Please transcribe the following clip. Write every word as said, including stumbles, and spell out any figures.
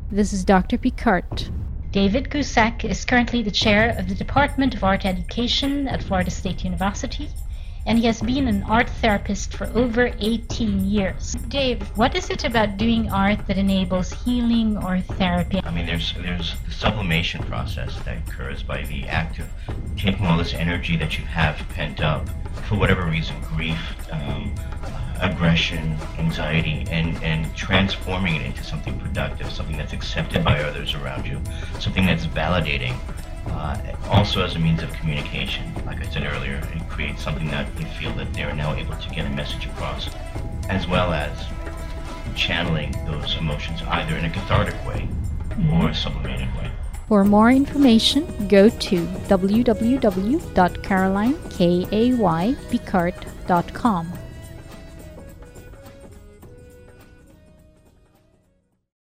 This is Doctor Picard. David Gusak is currently the chair of the Department of Art Education at Florida State University, and he has been an art therapist for over eighteen years. Dave, what is it about doing art that enables healing or therapy? I mean, there's there's the sublimation process that occurs by the act of taking all this energy that you have pent up, for whatever reason, grief, um, aggression, anxiety, and, and transforming it into something productive, something that's accepted by others around you, something that's validating. Uh, also as a means of communication, like I said earlier, it creates something that they feel that they're now able to get a message across, as well as channeling those emotions either in a cathartic way or a sublimated way. For more information, go to w w w dot caroline picard dot com.